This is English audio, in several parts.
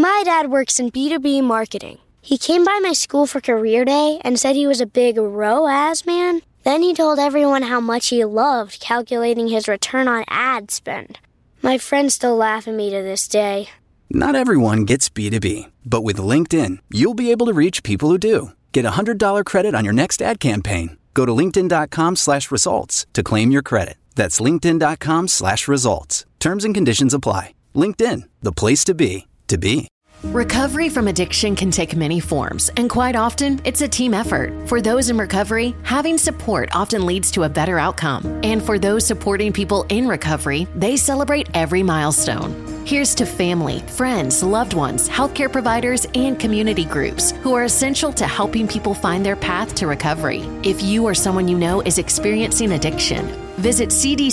My dad works in B2B marketing. He came by my school for career day and said he was a big ROAS man. Then he told everyone how much he loved calculating his return on ad spend. My friends still laugh at me to this day. Not everyone gets B2B, but with LinkedIn, you'll be able to reach people who do. Get a $100 credit on your next ad campaign. Go to linkedin.com/results to claim your credit. That's linkedin.com/results. Terms and conditions apply. LinkedIn, the place to be, to be. Recovery from addiction can take many forms, and quite often, it's a team effort. For those in recovery, having support often leads to a better outcome. And for those supporting people in recovery, they celebrate every milestone. Here's to family, friends, loved ones, healthcare providers, and community groups who are essential to helping people find their path to recovery. If you or someone you know is experiencing addiction, visit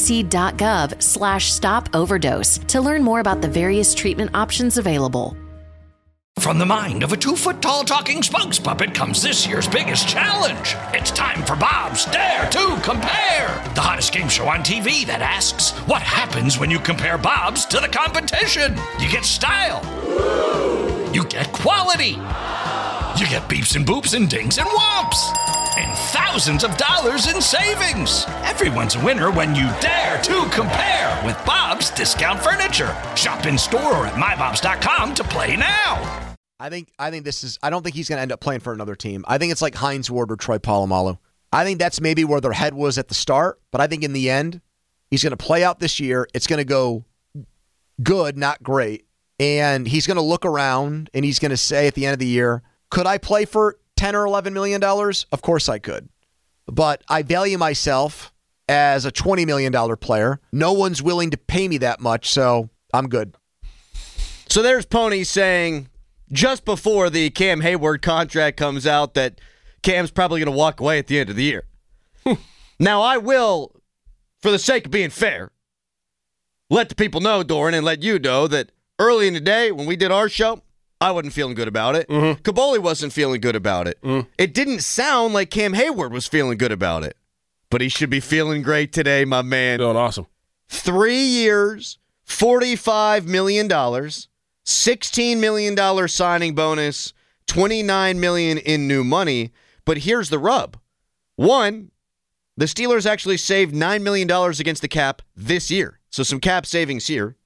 cdc.gov/stop-overdose to learn more about the various treatment options available. From the mind of a 2-foot-tall talking spokes puppet comes this year's biggest challenge. It's time for Bob's Dare to Compare, the hottest game show on TV that asks, what happens when you compare Bob's to the competition? You get style. You get quality. You get beeps and boops and dings and whomps. And thousands of dollars in savings. Everyone's a winner when you dare to compare with Bob's Discount Furniture. Shop in store or at mybobs.com to play now. I think this is. I don't think he's going to end up playing for another team. I think it's like Hines Ward or Troy Polamalu. I think that's maybe where their head was at the start, but I think in the end, he's going to play out this year. It's going to go good, not great, and he's going to look around and he's going to say at the end of the year, "Could I play for $10 or $11 million? Of course I could, but I value myself as a $20 million player. No one's willing to pay me that much, so I'm good." So there's Pony saying, just before the Cam Hayward contract comes out, that Cam's probably going to walk away at the end of the year. Now, I will, for the sake of being fair, let the people know, Doran, and let you know that early in the day when we did our show, I wasn't feeling good about it. Kaboli wasn't feeling good about it. It didn't sound like Cam Hayward was feeling good about it. But he should be feeling great today, my man. Feeling awesome. 3 years, $45 million. $16 million signing bonus, $29 million in new money. But here's the rub. One, the Steelers actually saved $9 million against the cap this year. So some cap savings here.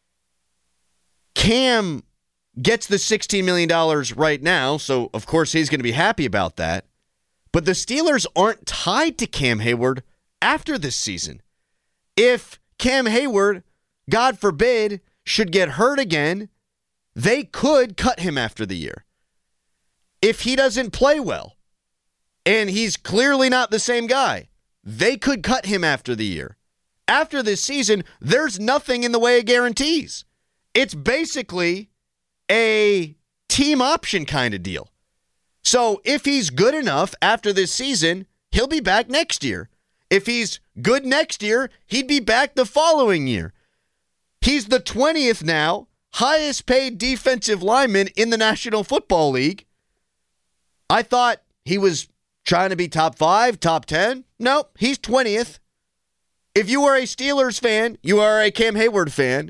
Cam gets the $16 million right now, so of course he's going to be happy about that. But the Steelers aren't tied to Cam Hayward after this season. If Cam Hayward, God forbid, should get hurt again, they could cut him after the year. If he doesn't play well, and he's clearly not the same guy, they could cut him after the year. After this season, there's nothing in the way of guarantees. It's basically a team option kind of deal. So if he's good enough after this season, he'll be back next year. If he's good next year, he'd be back the following year. He's the 20th now highest paid defensive lineman in the National Football League. I thought he was trying to be top 5, top 10. Nope, he's 20th. If you are a Steelers fan, you are a Cam Hayward fan.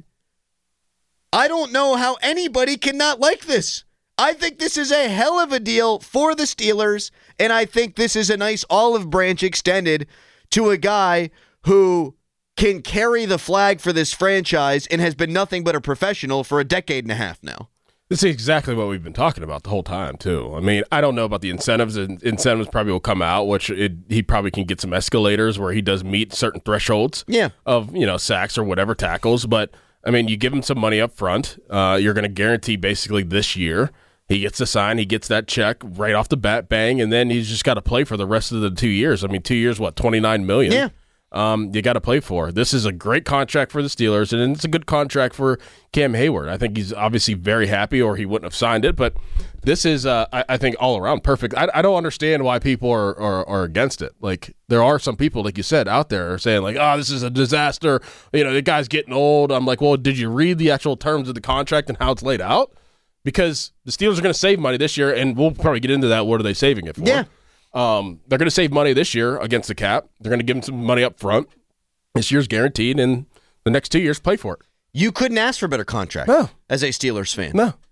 I don't know how anybody can not like this. I think this is a hell of a deal for the Steelers, and I think this is a nice olive branch extended to a guy who can carry the flag for this franchise and has been nothing but a professional for a decade and a half now. This is exactly what we've been talking about the whole time, too. I mean, I don't know about the incentives. Incentives probably will come out, which he probably can get some escalators where he does meet certain thresholds of, sacks or whatever tackles. But, I mean, you give him some money up front. You're going to guarantee basically this year. He gets the sign, he gets that check right off the bat, bang, and then he's just got to play for the rest of the 2 years. I mean, 2 years, $29 million? Yeah. You got to play for. This is a great contract for the Steelers, and it's a good contract for Cam Hayward. I think he's obviously very happy, or he wouldn't have signed it, but this is, I think, all around perfect. I don't understand why people are against it. Like, there are some people, like you said, out there are saying, like, oh, this is a disaster. The guy's getting old. I'm like, well, did you read the actual terms of the contract and how it's laid out? Because the Steelers are going to save money this year, and we'll probably get into that. What are they saving it for? Yeah. They're going to save money this year against the cap. They're going to give him some money up front. This year's guaranteed, and the next 2 years, play for it. You couldn't ask for a better contract as a Steelers fan. No.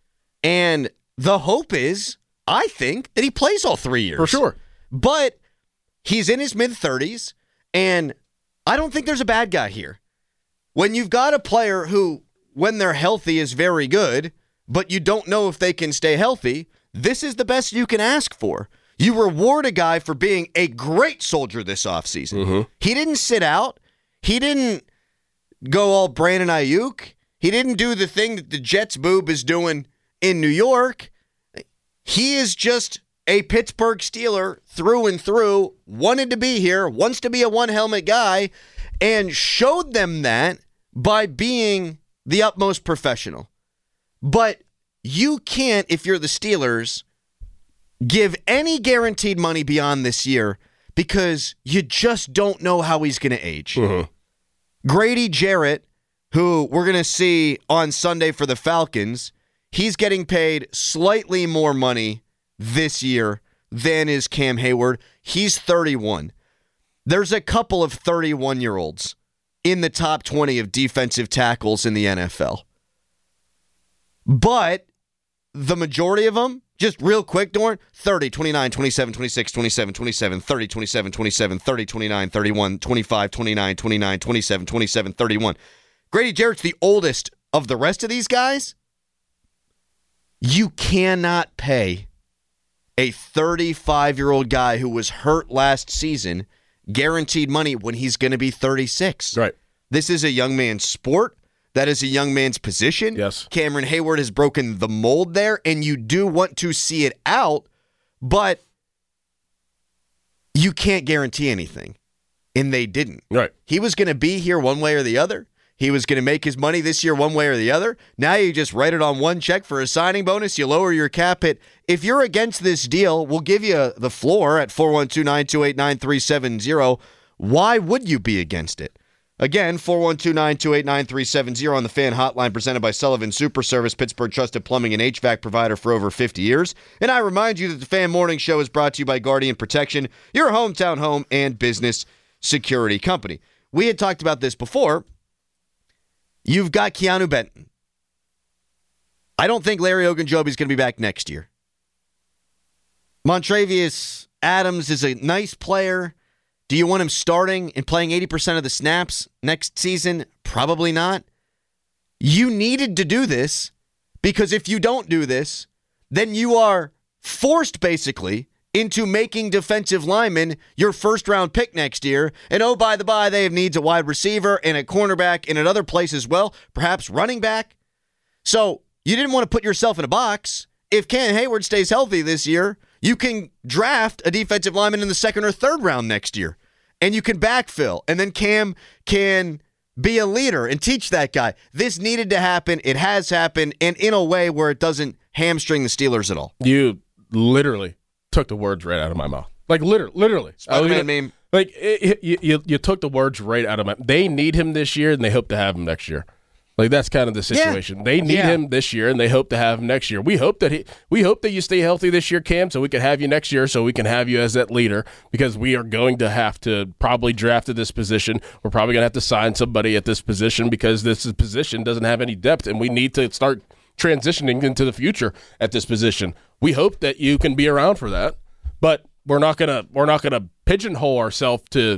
And the hope is, I think, that he plays all 3 years. For sure. But he's in his mid-30s, and I don't think there's a bad guy here. When you've got a player who, when they're healthy, is very good, but you don't know if they can stay healthy, this is the best you can ask for. You reward a guy for being a great soldier this offseason. Mm-hmm. He didn't sit out. He didn't go all Brandon Ayuk. He didn't do the thing that the Jets boob is doing in New York. He is just a Pittsburgh Steeler through and through, wanted to be here, wants to be a one-helmet guy, and showed them that by being the utmost professional. But you can't, if you're the Steelers, give any guaranteed money beyond this year because you just don't know how he's going to age. Mm-hmm. Grady Jarrett, who we're going to see on Sunday for the Falcons, he's getting paid slightly more money this year than is Cam Hayward. He's 31. There's a couple of 31-year-olds in the top 20 of defensive tackles in the NFL. But the majority of them, just real quick, Dorn, 30, 29, 27, 26, 27, 27, 30, 27, 27, 30, 29, 31, 25, 29, 29, 27, 27, 31. Grady Jarrett's the oldest of the rest of these guys. You cannot pay a 35-year-old guy who was hurt last season guaranteed money when he's going to be 36. Right. This is a young man's sport. That is a young man's position. Yes. Cameron Hayward has broken the mold there, and you do want to see it out, but you can't guarantee anything. And they didn't. Right. He was going to be here one way or the other. He was going to make his money this year one way or the other. Now you just write it on one check for a signing bonus. You lower your cap hit. If you're against this deal, we'll give you the floor at 412-928-9370. Why would you be against it? Again, 412-928-9370 on the Fan Hotline presented by Sullivan Super Service, Pittsburgh trusted plumbing and HVAC provider for over 50 years. And I remind you that the Fan Morning Show is brought to you by Guardian Protection, your hometown home and business security company. We had talked about this before. You've got Keanu Benton. I don't think Larry Ogunjobi is going to be back next year. Montravius Adams is a nice player. Do you want him starting and playing 80% of the snaps next season? Probably not. You needed to do this because if you don't do this, then you are forced basically into making defensive linemen your first-round pick next year. And oh, by the by, they have needs at wide receiver and at cornerback and at other places as well, perhaps running back. So you didn't want to put yourself in a box. If Cam Hayward stays healthy this year, you can draft a defensive lineman in the second or third round next year, and you can backfill, and then Cam can be a leader and teach that guy. This needed to happen. It has happened, and in a way where it doesn't hamstring the Steelers at all. You literally took the words right out of my mouth. Like, literally. Spider-Man meme. Like, you took the words right out of my mouth. They need him this year, and they hope to have him next year. Like, that's kind of the situation. Yeah. They need him this year, and they hope to have him next year. We hope that you stay healthy this year, Cam, so we can have you next year, so we can have you as that leader, because we are going to have to probably draft at this position. We're probably going to have to sign somebody at this position because this position doesn't have any depth, and we need to start transitioning into the future at this position. We hope that you can be around for that, but we're not gonna pigeonhole ourselves to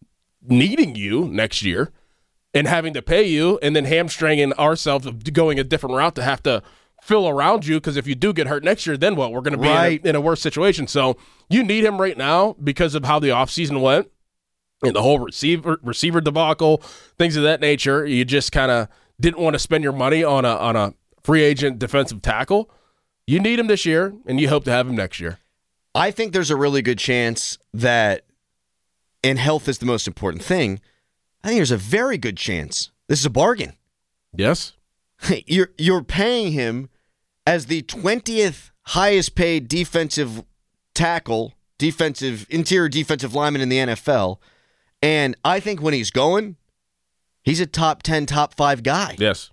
needing you next year and having to pay you and then hamstringing ourselves of going a different route to have to fill around you, because if you do get hurt next year, then what? We're going to be in a worse situation. So you need him right now because of how the offseason went and the whole receiver debacle, things of that nature. You just kind of didn't want to spend your money on a free agent defensive tackle. You need him this year, and you hope to have him next year. I think there's a really good chance that, and health is the most important thing, I think there's a very good chance this is a bargain. Yes. You're paying him as the 20th highest paid defensive tackle, interior defensive lineman in the NFL, and I think when he's going, he's a top 10, top 5 guy. Yes.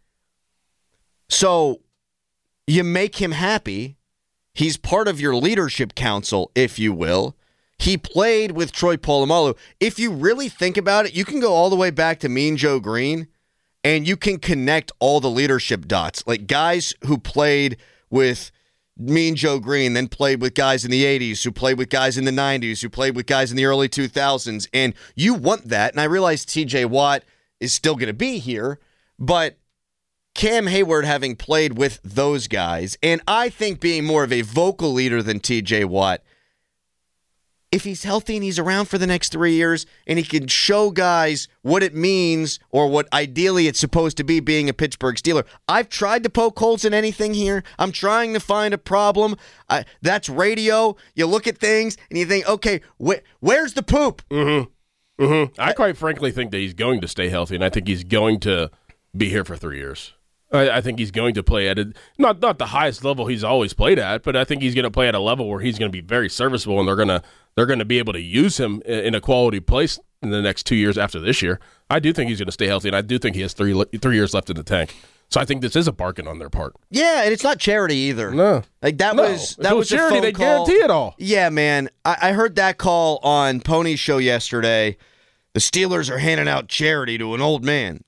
So you make him happy. He's part of your leadership council, if you will. He played with Troy Polamalu. If you really think about it, you can go all the way back to Mean Joe Green, and you can connect all the leadership dots. Like guys who played with Mean Joe Green, then played with guys in the 80s, who played with guys in the 90s, who played with guys in the early 2000s. And you want that. And I realize TJ Watt is still going to be here, but Cam Hayward having played with those guys, and I think being more of a vocal leader than TJ Watt, if he's healthy and he's around for the next 3 years and he can show guys what it means or what ideally it's supposed to be being a Pittsburgh Steeler. I've tried to poke holes in anything here. I'm trying to find a problem. That's radio. You look at things and you think, okay, where's the poop? Mm-hmm. Mm-hmm. I quite frankly think that he's going to stay healthy, and I think he's going to be here for 3 years. I think he's going to play at not the highest level he's always played at, but I think he's going to play at a level where he's going to be very serviceable, and they're going to be able to use him in a quality place in the next 2 years after this year. I do think he's going to stay healthy, and I do think he has 3 years left in the tank. So I think this is a bargain on their part. Yeah, and it's not charity either. No, like that no. was If it was charity. They guarantee it all. Yeah, man. I heard that call on Pony's show yesterday. The Steelers are handing out charity to an old man.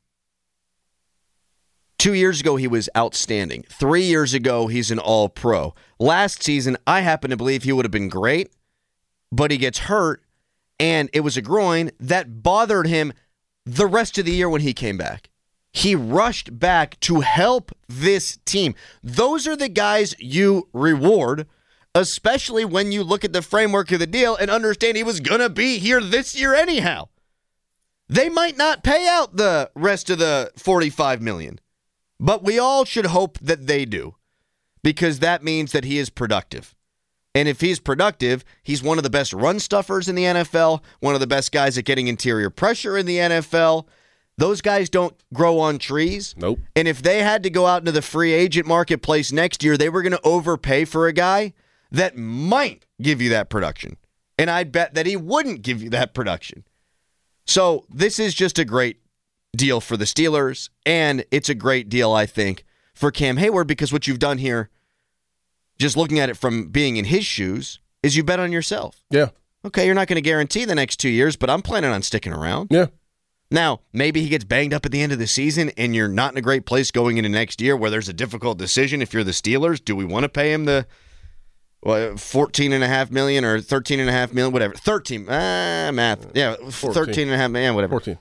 2 years ago, he was outstanding. 3 years ago, he's an all-pro. Last season, I happen to believe he would have been great, but he gets hurt, and it was a groin that bothered him the rest of the year when he came back. He rushed back to help this team. Those are the guys you reward, especially when you look at the framework of the deal and understand he was going to be here this year anyhow. They might not pay out the rest of the $45 million. But we all should hope that they do, because that means that he is productive. And if he's productive, he's one of the best run stuffers in the NFL, one of the best guys at getting interior pressure in the NFL. Those guys don't grow on trees. Nope. And if they had to go out into the free agent marketplace next year, they were going to overpay for a guy that might give you that production. And I bet that he wouldn't give you that production. So this is just a great deal for the Steelers, and it's a great deal, I think, for Cam Hayward, because what you've done here, just looking at it from being in his shoes, is you bet on yourself. Yeah. Okay, you're not going to guarantee the next 2 years, but I'm planning on sticking around. Yeah. Now, maybe he gets banged up at the end of the season, and you're not in a great place going into next year where there's a difficult decision if you're the Steelers. Do we want to pay him the $14.5 million or $13.5 million, whatever? 13. Math. Yeah, 13.5 million, whatever. 14.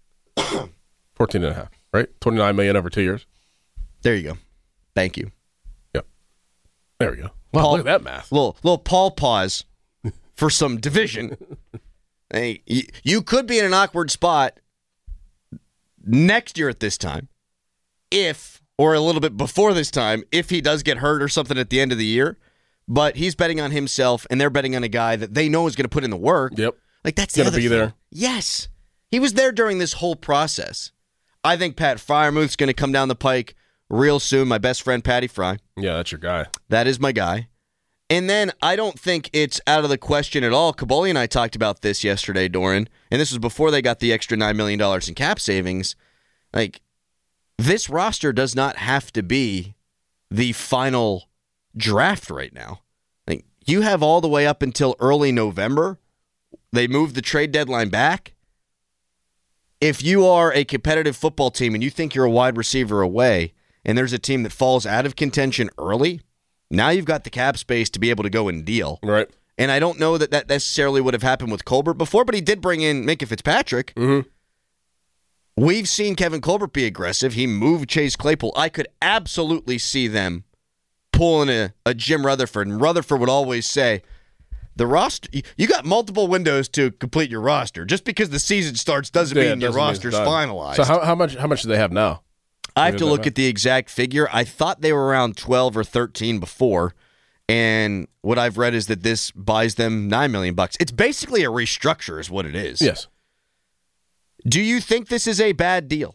14.5, right? $29 million over 2 years. There you go. Thank you. Yep. There we go. Wow, look at that math. Little Paul pause for some division. Hey, you could be in an awkward spot next year at this time, or a little bit before this time, if he does get hurt or something at the end of the year. But he's betting on himself, and they're betting on a guy that they know is going to put in the work. Yep. Like, that's the other thing. There. Yes. He was there during this whole process. I think Pat Freiermuth's going to come down the pike real soon. My best friend, Patty Fry. Yeah, that's your guy. That is my guy. And then I don't think it's out of the question at all. Kaboli and I talked about this yesterday, Doran, and this was before they got the extra $9 million in cap savings. Like, this roster does not have to be the final draft right now. Like, you have all the way up until early November. They moved the trade deadline back. If you are a competitive football team and you think you're a wide receiver away and there's a team that falls out of contention early, now you've got the cap space to be able to go and deal. Right. And I don't know that necessarily would have happened with Colbert before, but he did bring in Minkah Fitzpatrick. Mm-hmm. We've seen Kevin Colbert be aggressive. He moved Chase Claypool. I could absolutely see them pulling a Jim Rutherford, and Rutherford would always say, the roster, you got multiple windows to complete your roster. Just because the season starts doesn't mean your roster's finalized. So how much do they have now? I have to look at the exact figure. I thought they were around 12 or 13 before, and what I've read is that this buys them $9 million. It's basically a restructure is what it is. Yes. Do you think this is a bad deal?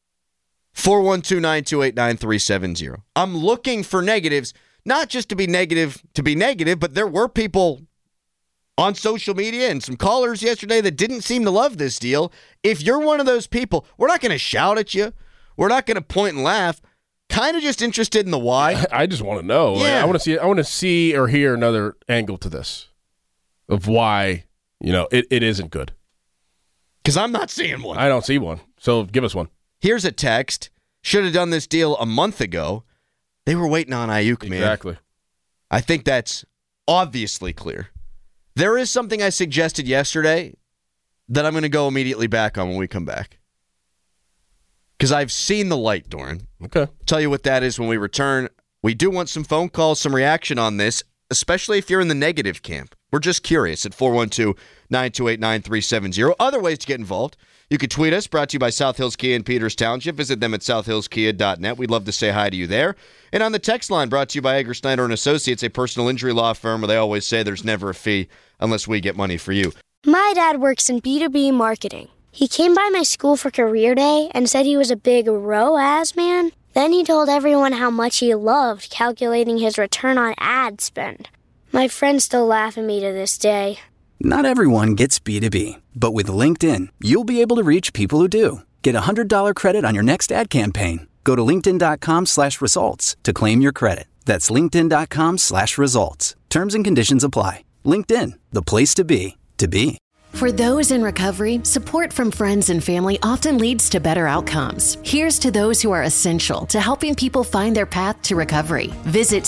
412-928-9370. I'm looking for negatives, not just to be negative, but there were people on social media and some callers yesterday that didn't seem to love this deal. If you're one of those people, we're not going to shout at you. We're not going to point and laugh. Kind of just interested in the why. I just want to know. Yeah. I want to see or hear another angle to this of why, it isn't good. Because I'm not seeing one. I don't see one. So give us one. Here's a text. Should have done this deal a month ago. They were waiting on Ayuk, man. Exactly. I think that's obviously clear. There is something I suggested yesterday that I'm going to go immediately back on when we come back. Because I've seen the light, Doran. Okay. Tell you what that is when we return. We do want some phone calls, some reaction on this, especially if you're in the negative camp. We're just curious at 412-928-9370. Other ways to get involved. You can tweet us, brought to you by South Hills Kia in Peters Township. Visit them at southhillskia.net. We'd love to say hi to you there. And on the text line, brought to you by Egger Snyder & Associates, a personal injury law firm where they always say there's never a fee unless we get money for you. My dad works in B2B marketing. He came by my school for career day and said he was a big ROAS man. Then he told everyone how much he loved calculating his return on ad spend. My friends still laugh at me to this day. Not everyone gets B2B, but with LinkedIn, you'll be able to reach people who do. Get a $100 credit on your next ad campaign. Go to linkedin.com/results to claim your credit. That's linkedin.com/results. Terms and conditions apply. LinkedIn, the place to be, to be. For those in recovery, support from friends and family often leads to better outcomes. Here's to those who are essential to helping people find their path to recovery. Visit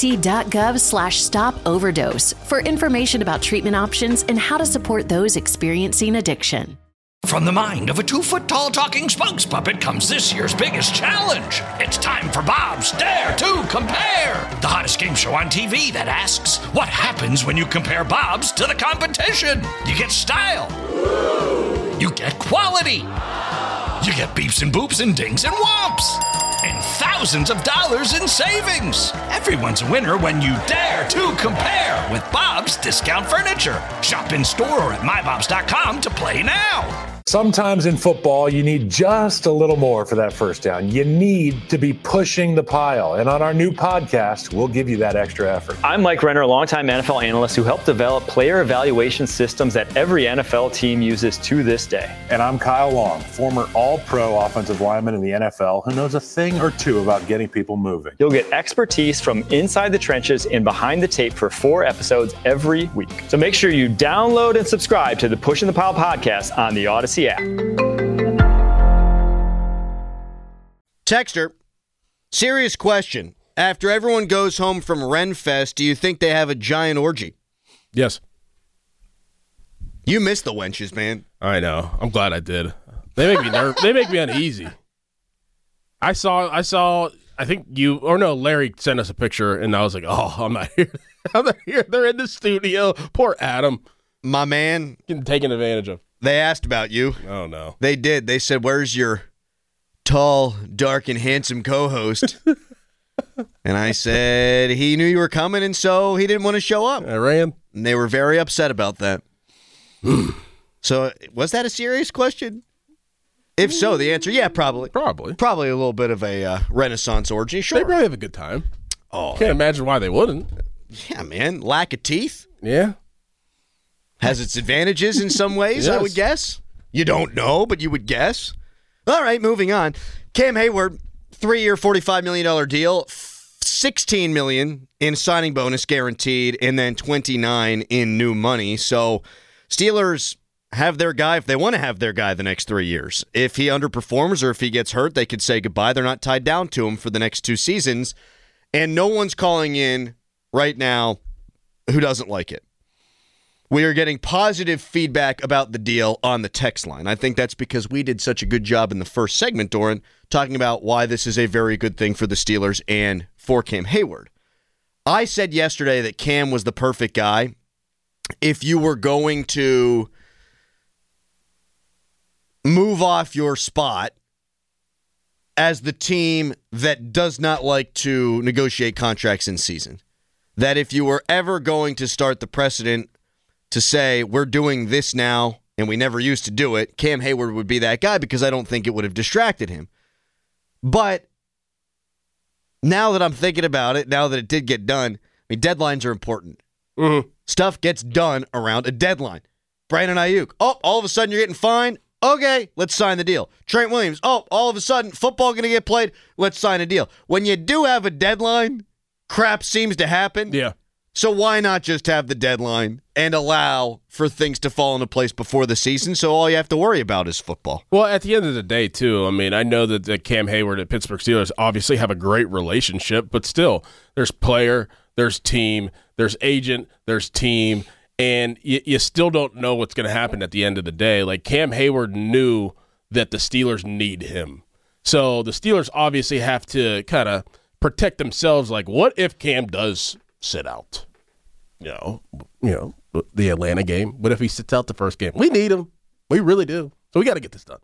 cdc.gov/stop-overdose for information about treatment options and how to support those experiencing addiction. From the mind of a 2-foot-tall talking spokes puppet comes this year's biggest challenge. It's time for Bob's Dare to Compare, the hottest game show on TV that asks, what happens when you compare Bob's to the competition? You get style. You get quality. You get beeps and boops and dings and whomps. And thousands of dollars in savings. Everyone's a winner when you dare to compare with Bob's Discount Furniture. Shop in store or at mybobs.com to play now. Sometimes in football, you need just a little more for that first down. You need to be pushing the pile. And on our new podcast, we'll give you that extra effort. I'm Mike Renner, a longtime NFL analyst who helped develop player evaluation systems that every NFL team uses to this day. And I'm Kyle Long, former all-pro offensive lineman in the NFL who knows a thing or two about getting people moving. You'll get expertise from inside the trenches and behind the tape for 4 episodes every week. So make sure you download and subscribe to the Pushing the Pile podcast on the Odyssey app. Texter, serious question. After everyone goes home from Renfest, do you think they have a giant orgy? Yes. You miss the wenches, man. I know. I'm glad I did. They make me They make me uneasy. I saw. I think Larry sent us a picture, and I was like, "Oh, I'm not here. I'm not here." They're in the studio. Poor Adam, my man, getting taken advantage of. They asked about you. Oh no, they did. They said, "Where's your tall, dark, and handsome co-host?" And I said he knew you were coming, and so he didn't want to show up. I ran. And they were very upset about that. So, was that a serious question? If so, the answer, yeah, probably. Probably a little bit of a Renaissance orgy, sure. They probably have a good time. Oh, can't imagine why they wouldn't. Yeah, man. Lack of teeth. Yeah. Has its advantages in some ways, yes. I would guess. You don't know, but you would guess. All right, moving on. Cam Hayward, 3-year, $45 million deal, $16 million in signing bonus guaranteed, and then $29 million in new money. So Steelers have their guy if they want to have their guy the next 3 years. If he underperforms or if he gets hurt, they could say goodbye. They're not tied down to him for the next 2 seasons. And no one's calling in right now who doesn't like it. We are getting positive feedback about the deal on the text line. I think that's because we did such a good job in the first segment, Doran, talking about why this is a very good thing for the Steelers and for Cam Hayward. I said yesterday that Cam was the perfect guy if you were going to move off your spot as the team that does not like to negotiate contracts in season. That if you were ever going to start the precedent to say, we're doing this now, and we never used to do it, Cam Hayward would be that guy because I don't think it would have distracted him. But now that I'm thinking about it, now that it did get done, I mean, deadlines are important. Mm-hmm. Stuff gets done around a deadline. Brandon Ayuk, all of a sudden you're getting fined? Okay, let's sign the deal. Trent Williams, all of a sudden football going to get played? Let's sign a deal. When you do have a deadline, crap seems to happen. Yeah. So why not just have the deadline and allow for things to fall into place before the season so all you have to worry about is football? Well, at the end of the day, too, I mean, I know that Cam Hayward and Pittsburgh Steelers obviously have a great relationship, but still, there's player, there's team, there's agent, there's team, and you still don't know what's going to happen at the end of the day. Like, Cam Hayward knew that the Steelers need him. So the Steelers obviously have to kind of protect themselves. Like, what if Cam does sit out? You know, the Atlanta game. What if he sits out the first game? We need him. We really do. So we got to get this done.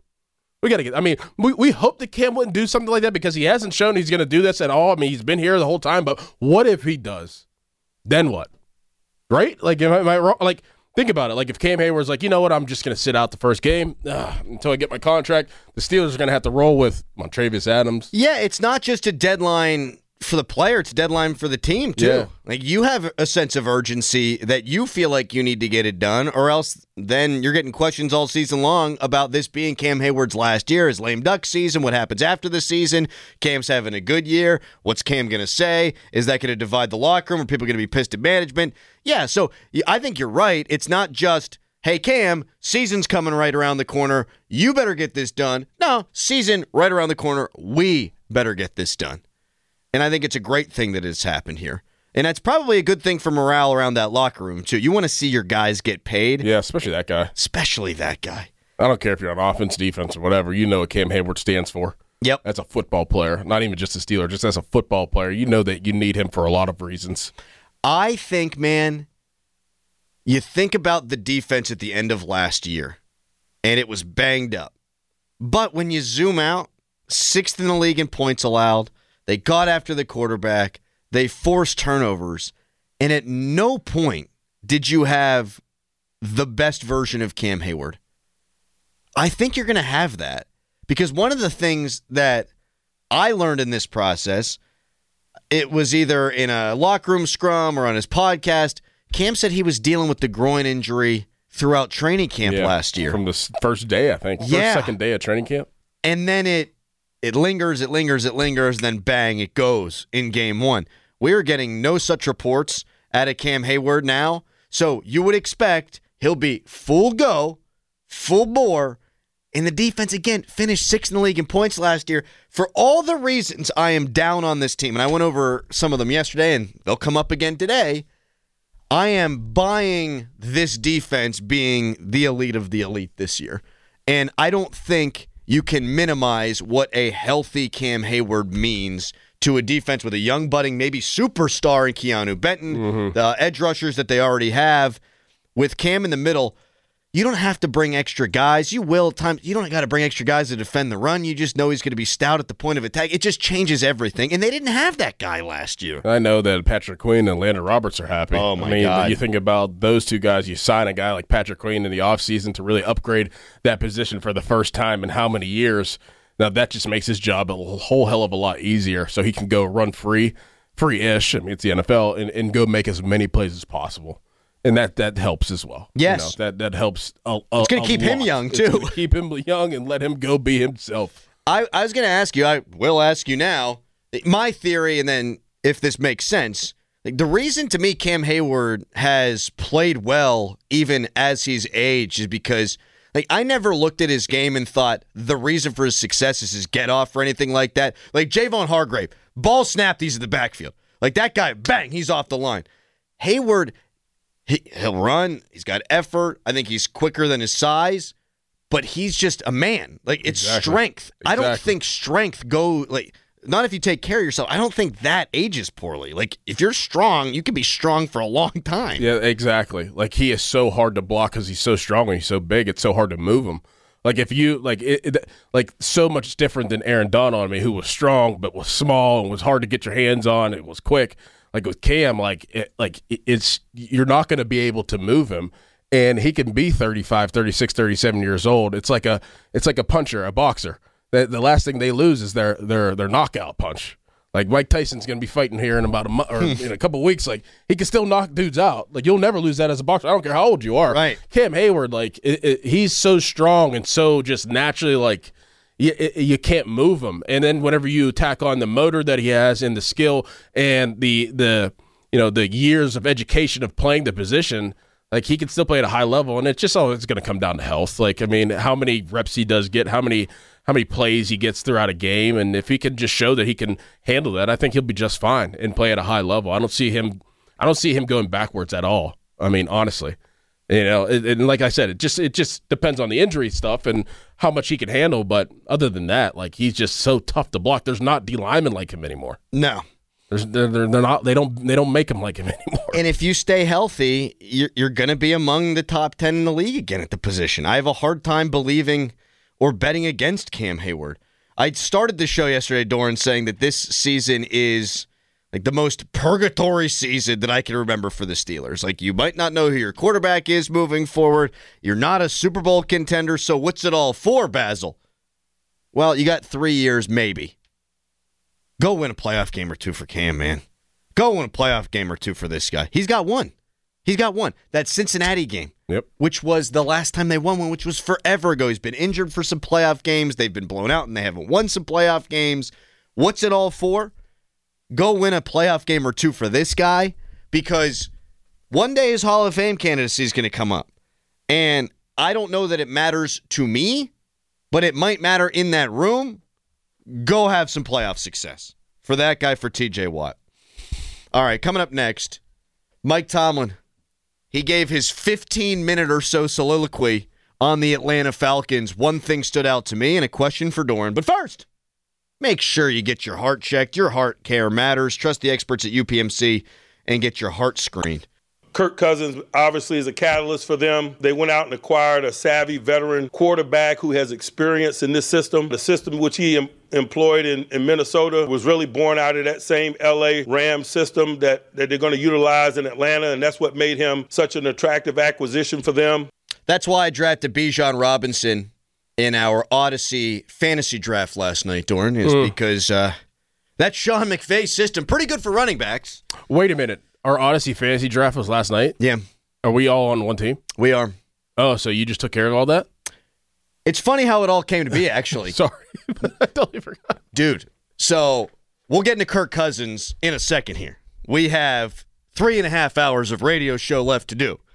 We hope that Cam wouldn't do something like that because he hasn't shown he's going to do this at all. I mean, he's been here the whole time, but what if he does? Then what? Right? Like, am I wrong? Like, think about it. Like, if Cam Hayward's like, you know what, I'm just going to sit out the first game until I get my contract, the Steelers are going to have to roll with Montravius Adams. Yeah, it's not just a deadline for the player, it's a deadline for the team, too. Yeah. Like, you have a sense of urgency that you feel like you need to get it done, or else then you're getting questions all season long about this being Cam Hayward's last year, his lame duck season, what happens after the season. Cam's having a good year. What's Cam going to say? Is that going to divide the locker room? Are people going to be pissed at management? Yeah, so I think you're right. It's not just, hey, Cam, season's coming right around the corner. You better get this done. No, season right around the corner. We better get this done. And I think it's a great thing that has happened here. And that's probably a good thing for morale around that locker room, too. You want to see your guys get paid. Yeah, especially that guy. I don't care if you're on offense, defense, or whatever. You know what Cam Hayward stands for. Yep. As a football player. Not even just a Steeler, just as a football player. You know that you need him for a lot of reasons. I think, man, you think about the defense at the end of last year, and it was banged up. But when you zoom out, 6th in the league in points allowed. They got after the quarterback. They forced turnovers. And at no point did you have the best version of Cam Hayward. I think you're going to have that because one of the things that I learned in this process, it was either in a locker room scrum or on his podcast, Cam said he was dealing with the groin injury throughout training camp last year. From the first day, I think. Second day of training camp. And then it lingers, then bang, it goes in game one. We are getting no such reports out of Cam Hayward now. So you would expect he'll be full go, full bore, and the defense, again, finished 6th in the league in points last year. For all the reasons I am down on this team, and I went over some of them yesterday, and they'll come up again today, I am buying this defense being the elite of the elite this year. And I don't think you can minimize what a healthy Cam Hayward means to a defense with a young budding, maybe superstar in Keanu Benton, the edge rushers that they already have. With Cam in the middle, you don't have to bring extra guys. You will at times. You don't got to bring extra guys to defend the run. You just know he's going to be stout at the point of attack. It just changes everything. And they didn't have that guy last year. I know that Patrick Queen and Landon Roberts are happy. Oh, my God. You think about those two guys. You sign a guy like Patrick Queen in the offseason to really upgrade that position for the first time in how many years. Now, that just makes his job a whole hell of a lot easier so he can go run free-ish. I mean, it's the NFL, and go make as many plays as possible. And that helps as well. Yes. You know, that helps it's going to keep him young, too. It's going to keep him young and let him go be himself. I was going to ask you, I will ask you now, my theory, and then if this makes sense, like the reason to me Cam Hayward has played well even as he's aged is because like I never looked at his game and thought the reason for his success is his get-off or anything like that. Like Javon Hargrave, ball snapped, he's in the backfield. Like that guy, bang, he's off the line. Hayward, he'll run. He's got effort. I think he's quicker than his size, but he's just a man. Like it's strength. I don't think strength not if you take care of yourself. I don't think that ages poorly. Like if you're strong, you can be strong for a long time. Yeah, exactly. Like he is so hard to block because he's so strong and he's so big. It's so hard to move him. Like if you like so much different than Aaron Donald, who was strong but was small and was hard to get your hands on. It was quick. Like with Cam, it's you're not going to be able to move him, and he can be 35, 36, 37 years old. It's like a puncher, a boxer. The last thing they lose is their knockout punch. Like Mike Tyson's going to be fighting here in about a month or in a couple of weeks. Like he can still knock dudes out. Like you'll never lose that as a boxer. I don't care how old you are. Right. Cam Hayward, he's so strong and so just naturally you can't move him. And then whenever you tack on the motor that he has and the skill and the the years of education of playing the position, like he can still play at a high level, and it's just always going to come down to health. Like, I mean, how many reps he does get, how many plays he gets throughout a game, and if he can just show that he can handle that, I think he'll be just fine and play at a high level. I don't see him going backwards at all. I mean, honestly, and like I said, it just depends on the injury stuff and how much he can handle. But other than that, like, he's just so tough to block. There's not D linemen like him anymore. No. They're not. They don't make him like him anymore. And if you stay healthy, you're going to be among the top 10 in the league again at the position. I have a hard time believing or betting against Cam Hayward. I started the show yesterday, Doran, saying that this season is like the most purgatory season that I can remember for the Steelers. Like, you might not know who your quarterback is moving forward. You're not a Super Bowl contender, so what's it all for, Basil? Well, you got 3 years, maybe. Go win a playoff game or two for Cam, man. Go win a playoff game or two for this guy. He's got one. That Cincinnati game, which was the last time they won one, which was forever ago. He's been injured for some playoff games. They've been blown out, and they haven't won some playoff games. What's it all for? Go win a playoff game or two for this guy, because one day his Hall of Fame candidacy is going to come up. And I don't know that it matters to me, but it might matter in that room. Go have some playoff success for that guy, for TJ Watt. All right, coming up next, Mike Tomlin. He gave his 15-minute or so soliloquy on the Atlanta Falcons. One thing stood out to me and a question for Doran. But first, make sure you get your heart checked. Your heart care matters. Trust the experts at UPMC and get your heart screened. Kirk Cousins obviously is a catalyst for them. They went out and acquired a savvy veteran quarterback who has experience in this system. The system which he employed in Minnesota was really born out of that same LA Rams system that they're going to utilize in Atlanta, and that's what made him such an attractive acquisition for them. That's why I drafted Bijan Robinson in our Odyssey fantasy draft last night, Doran, is because that Sean McVay system, pretty good for running backs. Wait a minute. Our Odyssey fantasy draft was last night? Yeah. Are we all on one team? We are. Oh, so you just took care of all that? It's funny how it all came to be, actually. Sorry. I totally forgot. Dude, so we'll get into Kirk Cousins in a second here. We have 3.5 hours of radio show left to do.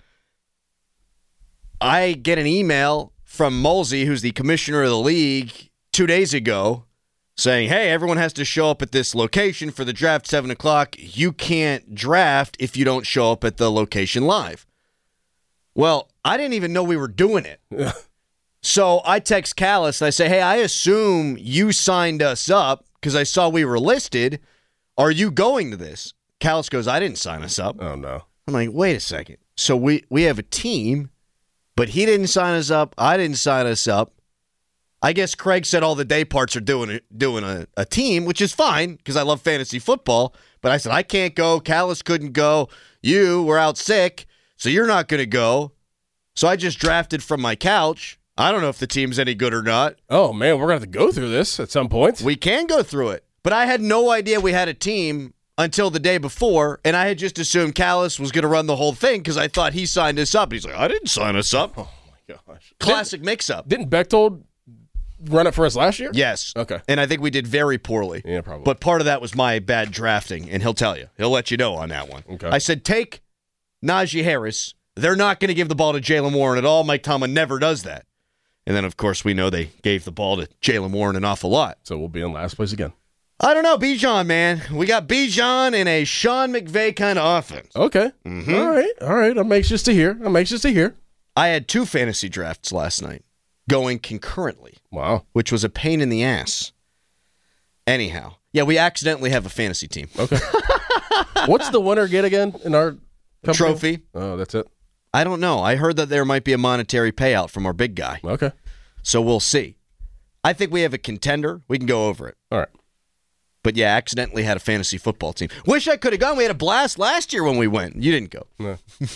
I get an email from Mulsey, who's the commissioner of the league, 2 days ago, saying, hey, everyone has to show up at this location for the draft, 7 o'clock. You can't draft if you don't show up at the location live. Well, I didn't even know we were doing it. So I text Callis and I say, hey, I assume you signed us up because I saw we were listed. Are you going to this? Callis goes, I didn't sign us up. Oh, no. I'm like, wait a second. So we have a team, but he didn't sign us up. I didn't sign us up. I guess Craig said all the day parts are doing a team, which is fine because I love fantasy football. But I said, I can't go. Callis couldn't go. You were out sick, so you're not going to go. So I just drafted from my couch. I don't know if the team's any good or not. Oh, man, we're going to have to go through this at some point. We can go through it. But I had no idea we had a team until the day before, and I had just assumed Callis was going to run the whole thing because I thought he signed us up. He's like, I didn't sign us up. Oh, my gosh. Classic mix-up. Didn't Bechtold run it for us last year? Yes. Okay. And I think we did very poorly. Yeah, probably. But part of that was my bad drafting, and he'll tell you. He'll let you know on that one. Okay. I said, take Najee Harris. They're not going to give the ball to Jaylen Warren at all. Mike Tomlin never does that. And then, of course, we know they gave the ball to Jaylen Warren an awful lot. So we'll be in last place again. I don't know, Bijan, man. We got Bijan in a Sean McVay kind of offense. Okay. Mm-hmm. All right. I'm anxious to hear. I had 2 fantasy drafts last night going concurrently. Wow. Which was a pain in the ass. Anyhow. Yeah, we accidentally have a fantasy team. Okay. What's the winner get again in our company? Trophy. Oh, that's it? I don't know. I heard that there might be a monetary payout from our big guy. Okay. So we'll see. I think we have a contender. We can go over it. All right. But yeah, accidentally had a fantasy football team. Wish I could have gone. We had a blast last year when we went. You didn't go. No.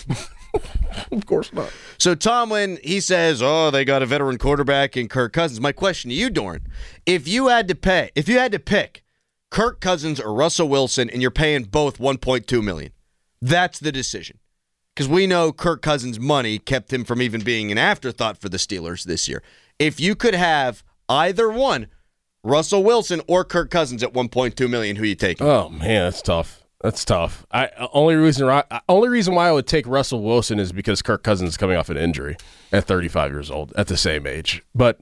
Of course not. So Tomlin, he says, oh, they got a veteran quarterback in Kirk Cousins. My question to you, Doran, if you had to pick Kirk Cousins or Russell Wilson and you're paying both $1.2 million, that's the decision. Because we know Kirk Cousins' money kept him from even being an afterthought for the Steelers this year. If you could have either one, Russell Wilson or Kirk Cousins at $1.2 million, who you taking? Oh, man, that's tough. That's tough. Only reason why I would take Russell Wilson is because Kirk Cousins is coming off an injury at 35 years old, at the same age. But,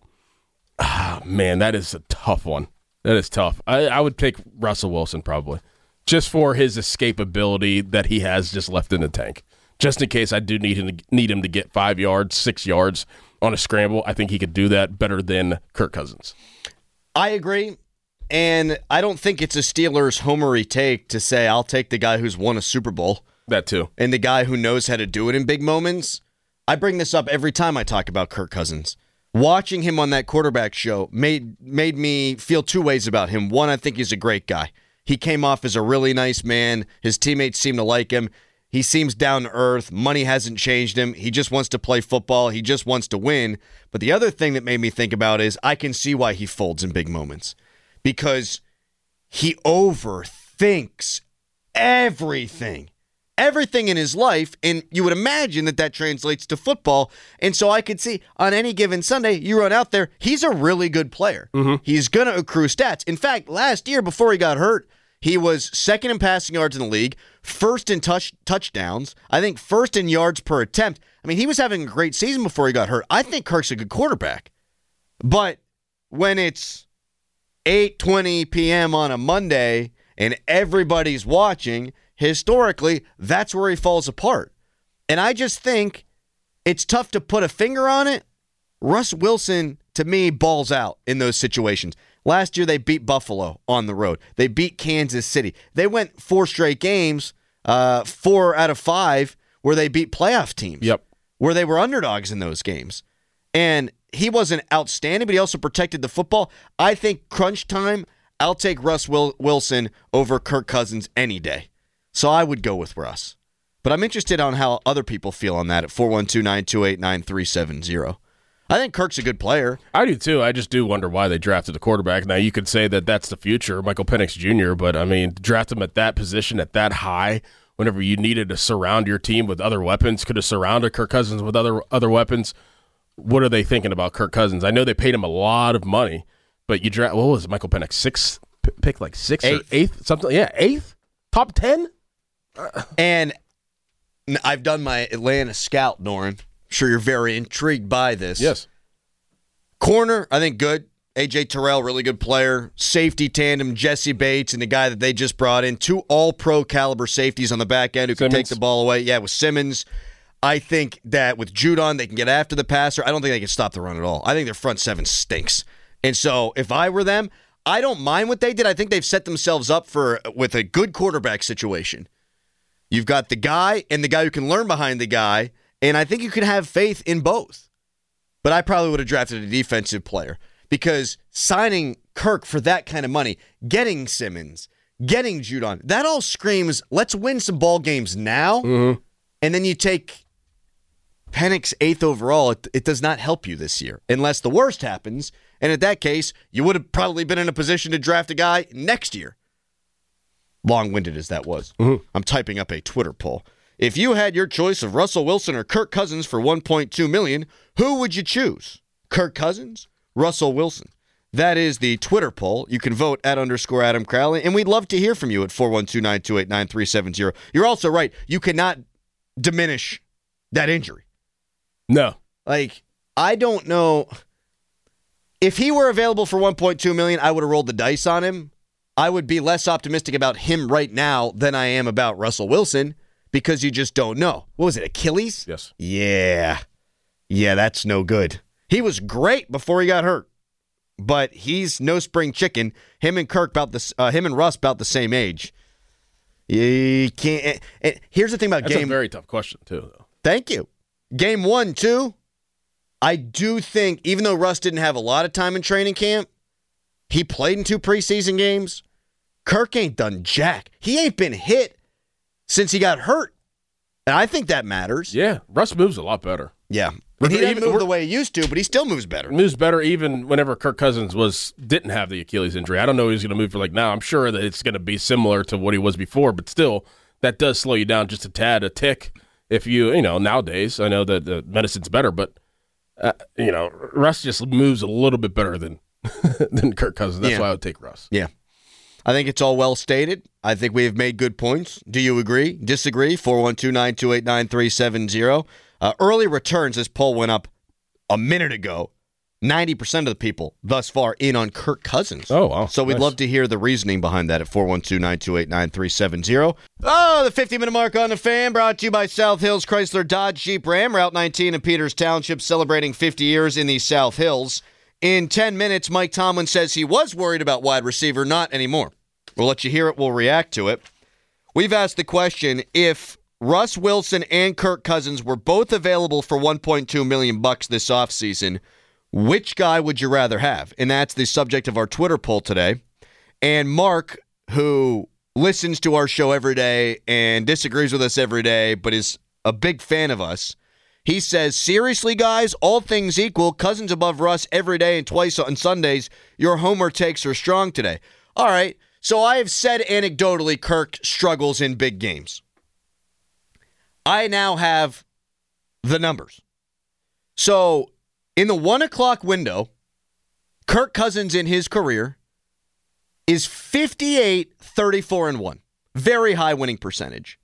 man, that is a tough one. That is tough. I would take Russell Wilson probably, just for his escapability that he has just left in the tank. Just in case I do need him to get 5 yards, 6 yards on a scramble, I think he could do that better than Kirk Cousins. I agree. And I don't think it's a Steelers homery take to say, I'll take the guy who's won a Super Bowl. That too. And the guy who knows how to do it in big moments. I bring this up every time I talk about Kirk Cousins. Watching him on that quarterback show made me feel two ways about him. One, I think he's a great guy. He came off as a really nice man. His teammates seem to like him. He seems down to earth. Money hasn't changed him. He just wants to play football. He just wants to win. But the other thing that made me think about is I can see why he folds in big moments. Because he overthinks everything in his life, and you would imagine that translates to football. And so I could see on any given Sunday, you run out there, he's a really good player. Mm-hmm. He's going to accrue stats. In fact, last year before he got hurt, he was second in passing yards in the league, first in touchdowns, I think first in yards per attempt. I mean, he was having a great season before he got hurt. I think Kirk's a good quarterback. But when it's 8:20 p.m. on a Monday and everybody's watching, historically, that's where he falls apart. And I just think it's tough to put a finger on it. Russ Wilson, to me, balls out in those situations. Last year, they beat Buffalo on the road. They beat Kansas City. They went 4 straight games, 4 out of 5, where they beat playoff teams. Yep. Where they were underdogs in those games. And he wasn't outstanding, but he also protected the football. I think crunch time, I'll take Russ Wilson over Kirk Cousins any day. So I would go with Russ. But I'm interested on how other people feel on that at 412-928-9370. I think Kirk's a good player. I do too. I just do wonder why they drafted the quarterback. Now, you could say that that's the future, Michael Penix Jr., but, I mean, draft him at that position, at that high, whenever you needed to surround your team with other weapons, could have surrounded Kirk Cousins with other weapons. What are they thinking about Kirk Cousins? I know they paid him a lot of money, but you draft, what was it, Michael Penix, 6th pick, like 6th or 8th? Something, yeah, 8th? Top 10? And I've done my Atlanta scout, Norin. I'm sure you're very intrigued by this. Yes. Corner, I think good. A.J. Terrell, really good player. Safety tandem, Jesse Bates, and the guy that they just brought in. 2 all-pro caliber safeties on the back end who can take the ball away. Yeah, with Simmons. I think that with Judon, they can get after the passer. I don't think they can stop the run at all. I think their front seven stinks. And so if I were them, I don't mind what they did. I think they've set themselves up with a good quarterback situation. You've got the guy and the guy who can learn behind the guy, and I think you can have faith in both. But I probably would have drafted a defensive player because signing Kirk for that kind of money, getting Simmons, getting Judon, that all screams, let's win some ball games now. Mm-hmm. And then you take Penix 8th overall. It does not help you this year unless the worst happens. And in that case, you would have probably been in a position to draft a guy next year. Long-winded as that was. Mm-hmm. I'm typing up a Twitter poll. If you had your choice of Russell Wilson or Kirk Cousins for $1.2 million, who would you choose? Kirk Cousins? Russell Wilson? That is the Twitter poll. You can vote at _Adam Crowley, and we'd love to hear from you at 412-928-9370. You're also right. You cannot diminish that injury. No. Like, I don't know. If he were available for $1.2 million, I would have rolled the dice on him. I would be less optimistic about him right now than I am about Russell Wilson because you just don't know. What was it, Achilles? Yes. Yeah, that's no good. He was great before he got hurt, but he's no spring chicken. Him and Russ about the same age. You can't. Here's the thing about That's a very tough question too, though. Thank you. Game 1, 2. I do think, even though Russ didn't have a lot of time in training camp, he played in 2 preseason games. Kirk ain't done jack. He ain't been hit since he got hurt. And I think that matters. Yeah, Russ moves a lot better. Yeah. And he doesn't move the way he used to, but he still moves better. Moves better even whenever Kirk Cousins didn't have the Achilles injury. I don't know what he's going to move for like now. I'm sure that it's going to be similar to what he was before, but still, that does slow you down just a tad, a tick. If you nowadays, I know that the medicine's better, but, Russ just moves a little bit better than Kirk Cousins. That's why I would take Russ. Yeah. I think it's all well stated. I think we have made good points. Do you agree? Disagree? 412-928-9370. Early returns, this poll went up a minute ago. 90% of the people thus far in on Kirk Cousins. Oh, wow. So we'd love to hear the reasoning behind that at 412-928-9370. Oh, the 50-minute mark on the Fan, brought to you by South Hills Chrysler Dodge Jeep Ram, Route 19 in Peters Township, celebrating 50 years in the South Hills. In 10 minutes, Mike Tomlin says he was worried about wide receiver, not anymore. We'll let you hear it. We'll react to it. We've asked the question, if Russ Wilson and Kirk Cousins were both available for $1.2 million this offseason, which guy would you rather have? And that's the subject of our Twitter poll today. And Mark, who listens to our show every day and disagrees with us every day, but is a big fan of us, he says, seriously, guys, all things equal, Cousins above Russ every day and twice on Sundays. Your homer takes are strong today. All right, so I have said anecdotally Kirk struggles in big games. I now have the numbers. So in the 1 o'clock window, Kirk Cousins in his career is 58-34-1. Very high winning percentage.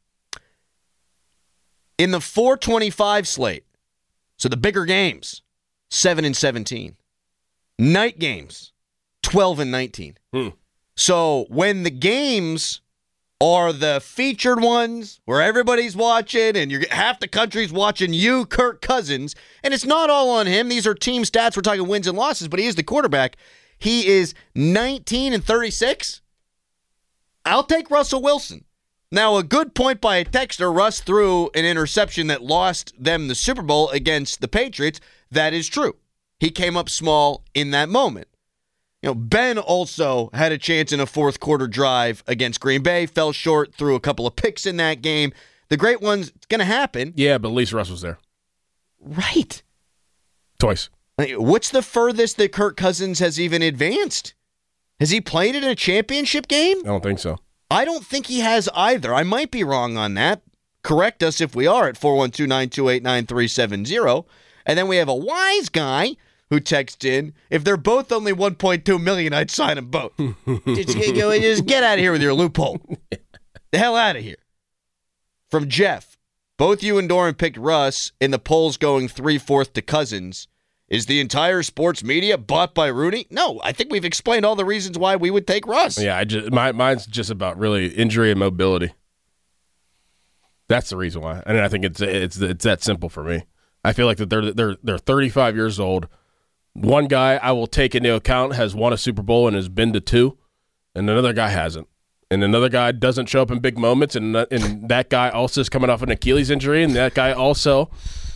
In the 425 slate, so the bigger games, 7-17. Night games, 12-19. So when the games are the featured ones where everybody's watching and half the country's watching you, Kirk Cousins, and it's not all on him. These are team stats. We're talking wins and losses, but he is the quarterback. He is 19-36. I'll take Russell Wilson. Now, a good point by a texter. Russ threw an interception that lost them the Super Bowl against the Patriots. That is true. He came up small in that moment. You know, Ben also had a chance in a fourth quarter drive against Green Bay, fell short, threw a couple of picks in that game. The great one's going to happen. Yeah, but at least Russ was there. Right. Twice. What's the furthest that Kirk Cousins has even advanced? Has he played in a championship game? I don't think so. I don't think he has either. I might be wrong on that. Correct us if we are at 412-928-9370. And then we have a wise guy who texts in, if they're both only $1.2 million, I'd sign them both. just get out of here with your loophole. The hell out of here. From Jeff, both you and Doran picked Russ, in the polls going 3/4 to Cousins. Is the entire sports media bought by Rooney? No, I think we've explained all the reasons why we would take Russ. Yeah, mine's just about really injury and mobility. That's the reason why, and I think it's that simple for me. I feel like that they're 35 years old. One guy I will take into account has won a Super Bowl and has been to 2, and another guy hasn't. And another guy doesn't show up in big moments, and that guy also is coming off an Achilles injury, and that guy also.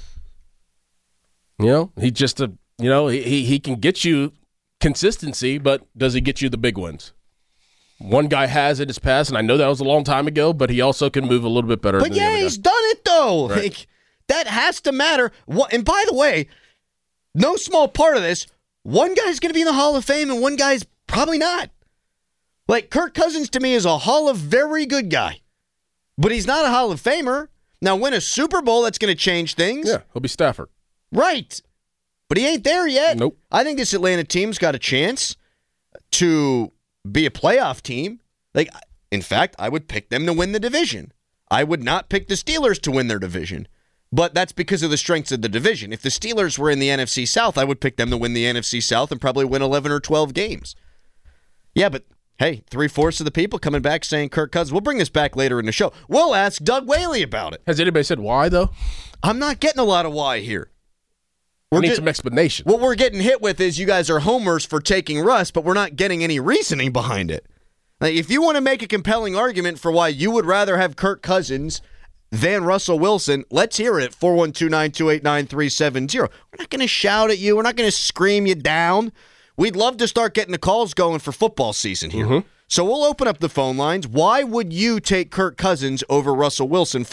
You know, he just he can get you consistency, but does he get you the big wins? One guy has in his past, and I know that was a long time ago, but he also can move a little bit better. But yeah, he's done it though. Right. Like, that has to matter. And by the way, no small part of this, one guy's going to be in the Hall of Fame, and one guy's probably not. Like, Kirk Cousins to me is a Hall of very good guy, but he's not a Hall of Famer. Now, win a Super Bowl, that's going to change things. Yeah, he'll be Stafford. Right. But he ain't there yet. Nope. I think this Atlanta team's got a chance to be a playoff team. Like, in fact, I would pick them to win the division. I would not pick the Steelers to win their division. But that's because of the strengths of the division. If the Steelers were in the NFC South, I would pick them to win the NFC South and probably win 11 or 12 games. Yeah, but hey, 3/4 of the people coming back saying Kirk Cousins. We'll bring this back later in the show. We'll ask Doug Whaley about it. Has anybody said why, though? I'm not getting a lot of why here. We need some explanation. What we're getting hit with is you guys are homers for taking Russ, but we're not getting any reasoning behind it. Like, if you want to make a compelling argument for why you would rather have Kirk Cousins than Russell Wilson, let's hear it at 412-928-9370. We're not going to shout at you. We're not going to scream you down. We'd love to start getting the calls going for football season here. Mm-hmm. So we'll open up the phone lines. Why would you take Kirk Cousins over Russell Wilson?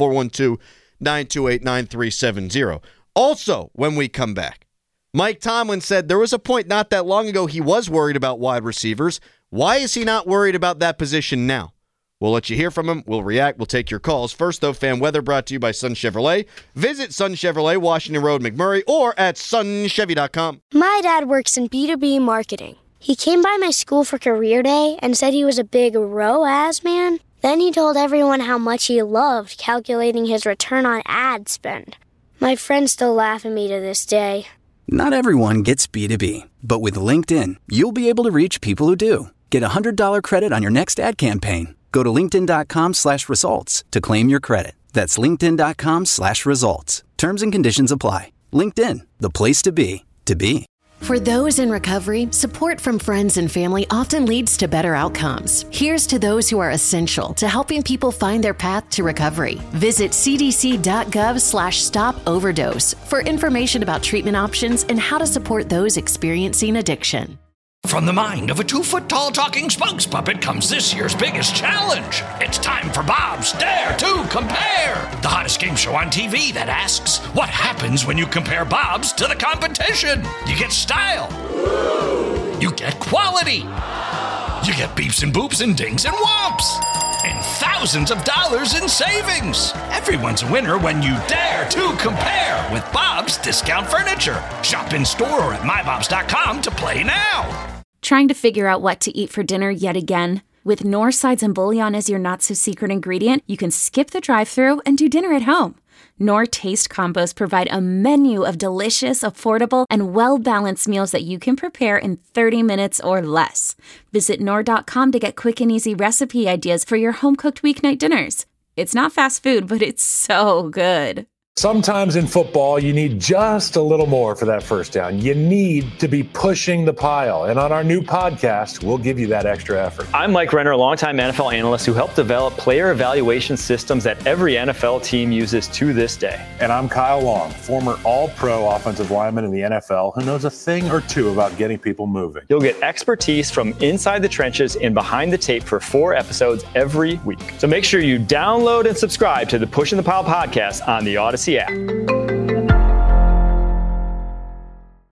412-928-9370. Also, when we come back, Mike Tomlin said there was a point not that long ago he was worried about wide receivers. Why is he not worried about that position now? We'll let you hear from him. We'll react. We'll take your calls. First, though, fan weather brought to you by Sun Chevrolet. Visit Sun Chevrolet, Washington Road, McMurray, or at sunchevy.com. My dad works in B2B marketing. He came by my school for career day and said he was a big ROAS man. Then he told everyone how much he loved calculating his return on ad spend. My friends still laugh at me to this day. Not everyone gets B2B, but with LinkedIn, you'll be able to reach people who do. Get a $100 credit on your next ad campaign. Go to linkedin.com/results to claim your credit. That's linkedin.com/results. Terms and conditions apply. LinkedIn, the place to be, to be. For those in recovery, support from friends and family often leads to better outcomes. Here's to those who are essential to helping people find their path to recovery. Visit cdc.gov/stop-overdose for information about treatment options and how to support those experiencing addiction. From the mind of a 2-foot-tall talking spokes puppet comes this year's biggest challenge. It's time for Bob's Dare to Compare, the hottest game show on TV that asks, what happens when you compare Bob's to the competition? You get style. You get quality. You get beeps and boops and dings and whomps. And thousands of dollars in savings. Everyone's a winner when you dare to compare with Bob's Discount Furniture. Shop in store or at mybobs.com to play now. Trying to figure out what to eat for dinner yet again? With Knorr sides and bouillon as your not-so-secret ingredient, you can skip the drive-thru and do dinner at home. Knorr Taste Combos provide a menu of delicious, affordable, and well-balanced meals that you can prepare in 30 minutes or less. Visit Knorr.com to get quick and easy recipe ideas for your home-cooked weeknight dinners. It's not fast food, but it's so good. Sometimes in football, you need just a little more for that first down. You need to be pushing the pile. And on our new podcast, we'll give you that extra effort. I'm Mike Renner, a longtime NFL analyst who helped develop player evaluation systems that every NFL team uses to this day. And I'm Kyle Long, former all-pro offensive lineman in the NFL who knows a thing or two about getting people moving. You'll get expertise from inside the trenches and behind the tape for 4 episodes every week. So make sure you download and subscribe to the Pushing the Pile podcast on the Odyssey app.